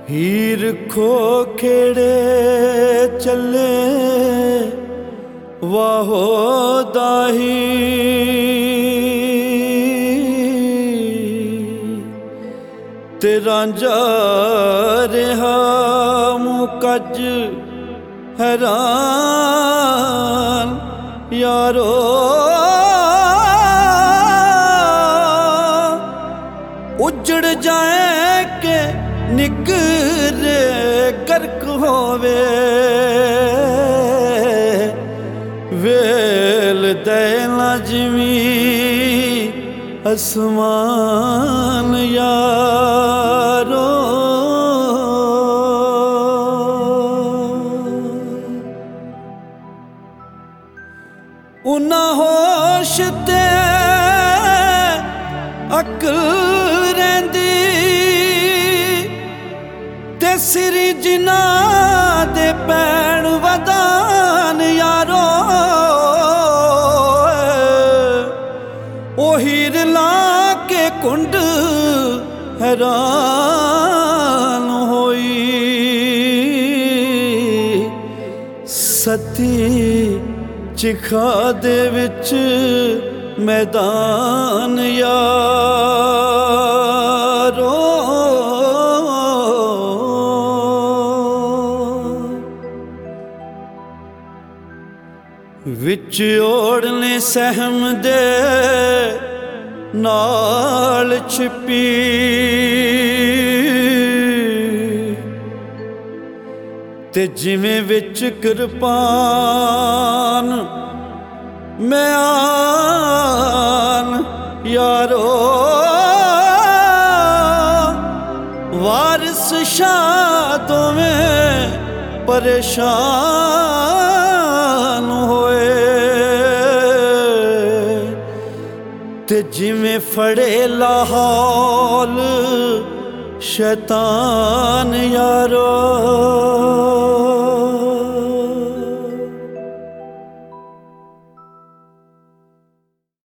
ਹੀਰ ਖੋ ਖੇੜੇ ਚੱਲੇ ਵਾਹੋ ਦਾਹੀ ਤੇ ਰਾਂਝਾ ਰਿਹਾ ਮੁਕੱਜ ਹੈਰਾਨ ਯਾਰੋ उजड़ जाए के निकरे गर्क होवे वेल दे लाजमी आसमान यारो उन्ना होश ते अकल सिरी जिना दे पैण वदान यारो ओ हीर ला के कुंड हैरान होई सती चिखा दे विच मैदान यारो विच ओढ़ने सहम दे नाल छिपी ते जिवें विच कृपान मैं आन यारो वारिस शाह दोवें परेशान होए ते जिवें फड़े लाहौल शैतान यारो।